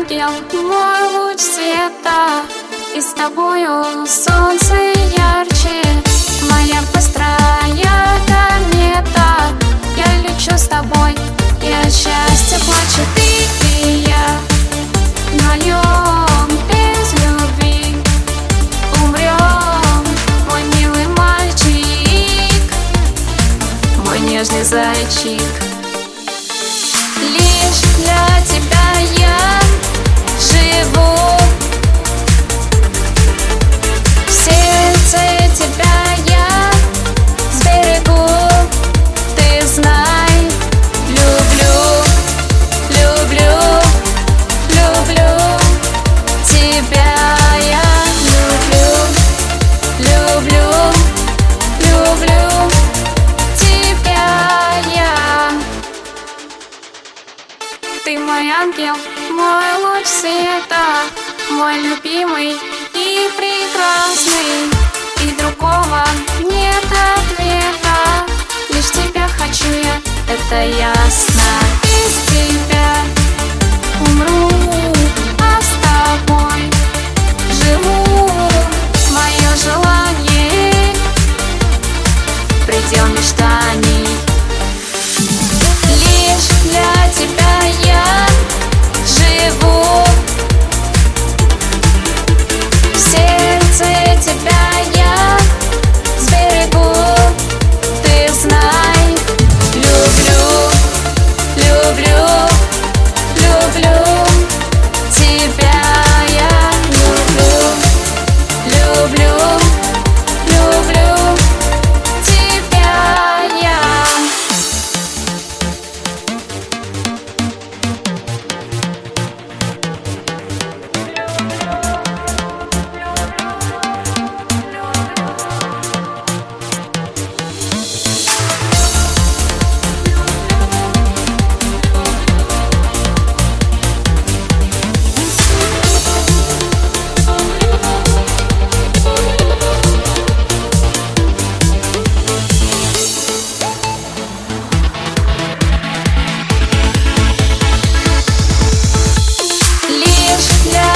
ангел, мой луч света, и с тобою солнце ярче. Моя быстрая комета, я лечу с тобой, и от счастья плачу ты и я. Вдвоем без любви умрем, мой милый мальчик, мой нежный зайчик. Лишь для тебя я живу, в сердце тебя я сберегу. Ты знай, люблю, люблю, люблю тебя я, люблю, люблю, люблю тебя я. Ты мой ангел, мой луч света, мой любимый и прекрасный, и другого нет ответа. Лишь тебя хочу я, это ясно. Без тебя умру, а с тобой живу. Мое желание — предел мечтаний. Лишь для тебя я живу, в сердце тебя я сберегу. Ты знай, люблю, люблю, люблю тебя я, люблю, люблю, люблю тебя я. Лишь для